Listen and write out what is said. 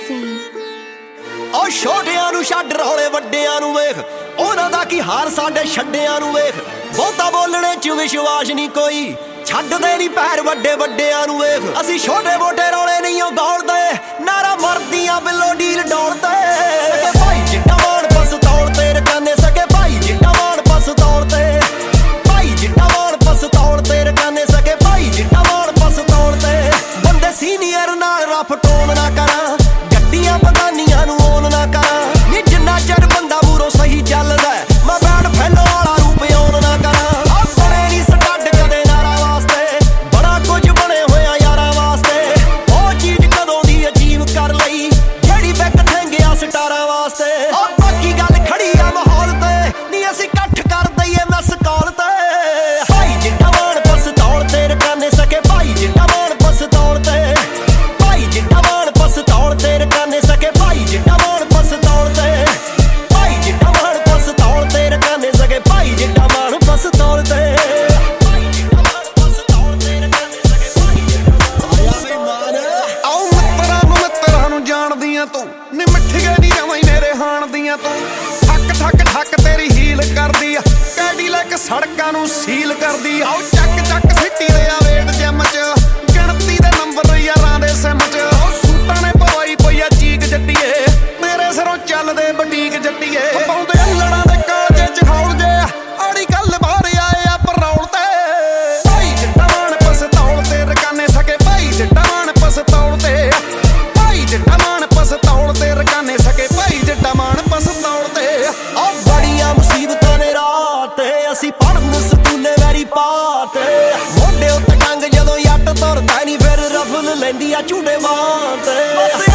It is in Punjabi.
ਉਹ ਛੋਟਿਆਂ ਨੂੰ ਛੱਡ ਰੌਲੇ ਵੱਡਿਆਂ ਨੂੰ ਵੇਖ, ਉਹਨਾਂ ਦਾ ਕੀ ਹਾਲ ਸਾਡੇ ਛੱਡਿਆਂ ਨੂੰ ਵੇਖ। ਬਹੁਤਾ ਬੋਲਣੇ ਚ ਵਿਸ਼ਵਾਸ ਨਹੀਂ ਕੋਈ, ਛੱਡਦੇ ਨਹੀਂ ਪੈਰ ਵੱਡੇ ਵੱਡਿਆਂ ਨੂੰ ਵੇਖ। ਅਸੀਂ ਛੋਟੇ ਮੋਟੇ ਰੌਲੇ ਨਹੀਂ ਉਹ ਗੌਲਦੇ, ਨਾਰਾ ਮਰਦੀਆਂ ਬਿੱਲੋ ਡੀਲ ਡੋਲਦੇ। ਸਕੇ ਭਾਈ ਜਿੱਡਾ ਮਾਣ ਪਸਤੌਲ ਤੇ ਰਕਾਨੇ, ਸਕੇ ਭਾਈ ਜਿੱਡਾ ਮਾਣ ਪਸਤੌਲ ਤੇ, ਭਾਈ ਜਿੱਡਾ ਮਾਣ ਪਸਤੌਲ ਤੇ ਰਕਾਨੇ, ਸਕੇ ਭਾਈ ਜਿੱਡਾ ਮਾਣ ਪਸਤੌਲ ਤੇ। ਬੰਦੇ ਸੀਨੀਅਰ ਨਾਲ ਰਫ ਟੋਨ ਨਾ ਕਰਾਂ, ਗੱਡੀਆਂ ਬਗਾਨੀਆਂ ਨੂੰ ਓਨ ਨਾ ਕਰਾਂ। ਨੀ ਜਿੰਨਾ ਚਿਰ ਬੰਦਾ ਮੂਰੋਂ ਸਹੀ ਚੱਲਦਾ, ਮੈਂ ਬੈਡ ਫੈਲੋ ਵਾਲਾ ਰੂਪ ਓਨ ਨਾ ਕਰਾਂ। ਆਪਣੇ ਨੀ ਸਟੱਡ ਕਦੇ ਨਾਰਾ ਵਾਸਤੇ, ਬੜਾ ਕੁਝ ਬਣੇ ਹੋਇਆ ਯਾਰਾਂ ਵਾਸਤੇ। ਉਹ ਚੀਜ਼ ਕਦੋਂ ਦੀ ਅਜੀਬ ਕਰ ਲਈ, ਜਿਹੜੀ ਬੈਕ ਥੈਂਗਿਆ ਸਟਾਰਾਂ ਵਾਸਤੇ। ਬਾਕੀ ਗੱਲ ਖੜੀ ਆ ਮਾਹੌਲ ਤੇ, ਨੀ ਅਸੀਂ ਇਕੱਠ ਕਰ ਦਈਏ ਮਿਸ ਕਾਲ ਤੇ। ਭਾਈ ਜਿੱਡਾ ਮਾਣ ਪਸਤੌਲ ਤੇ ਰਕਾਨੇ, ਸਕੇ ਭਾਈ ਜਿੱਡਾ ਮਾਣ ਪਸਤੌਲ ਤੇ, ਭਾਈ ਜਿੱਡਾ ਮਾਣ ਪਸਤੌਲ ਤੇ ਰਕਾਨੇ, ਸਕੇ ਭਾਈ ਜਿੱਡਾ ਮਾਣ ਪਸਤੌਲ ਤੇ, ਭਾਈ ਜਿੱਡਾ ਮਾਣ ਪਸਤੌਲ ਤੇ ਰਕਾਨੇ, ਸਕੇ ਭਾਈ ਜਿੱਡਾ ਮਾਣ ਪਸਤੌਲ ਤੇ। ਆਓ ਮਿੱਤਰਾਂ ਨੂੰ ਜਾਣਦੀਆਂ ਤੂੰ, ਨੀ ਮਿੱਠੀਆਂ ਨੀ ਜਮਾਂ ਹੀ ਮੇਰੇ ਹਾਣ ਦੀਆਂ ਤੂੰ। ਠੱਕ ਠੱਕ ਠੱਕ ਤੇਰੀ ਹੀਲ ਕਰਦੀ ਆ, ਕੈਡੀਲੈਕ ਸੜਕਾਂ ਨੂੰ ਸੀਲ ਕਰਦੀ ਆ। ਆਓ ਚੱਕ ਚੱਕ ਸਿੱਟੀ ਦੇ ਆ ਵੇਟ ਜਿਮ ਚ, ਗਿਣਤੀ ਦੇ ਨੰਬਰ ਯਾਰਾਂ ਦੇ ਸਿਮ ਚ। ਸੂਟਾਂ ਨੇ ਪਵਾਈ ਪਈ ਆ ਚੀਕ ਜੱਟੀਏ, ਮੇਰੇ ਸਿਰੋਂ ਚੱਲਦੇ ਬਟੀਕ ਜੱਟੀਏ। ਪਾਉਂਦੇ ਲੜਾਂ ਦੇ ਕਾਲਜੇ ਚ ਖੌਲ ਜੇ, ਆੜੀ ਗੱਲ ਬਾਹਰ ਆਏ ਆ ਪਰੌਲ ਤੇ। ਭਾਈ ਜਿੱਡਾ ਮਾਣ ਪਸਤੌਲ ਤੇ ਰਕਾਨੇ, ਸਕੇ ਭਾਈ ਜਿੱਡਾ ਮਾਣ ਪਸਤੌਲ ਤੇ, ਭਾਈ ਜਿੱਡਾ ਮਾਣ ਪਸਤੌਲ ਤੇ ਰਕਾਨੇ, ਸਕੇ ਭਾਈ ਜਿੱਡਾ ਮਾਣ ਪਸਤੌਲ ਤੇ। ਉਹ ਬੜੀਆਂ ਮੁਸੀਬਤਾਂ ਨੇ ਰਾਤ ਤੇ, ਅਸੀਂ ਪੜ੍ਹਨ ਸਕੂਲੇ ਵੈਰੀ ਪਾਤੇ। ਮੋਢੇ ਉੱਤੇ ਟੰਗ ਜਦੋਂ ਜੱਟ ਤੁਰਦਾ ਨੀ, ਫਿਰ ਰਫਲ ਲੈਂਦੀ ਆ ਝੂਟੇ ਬਾਂਹ ਤੇ।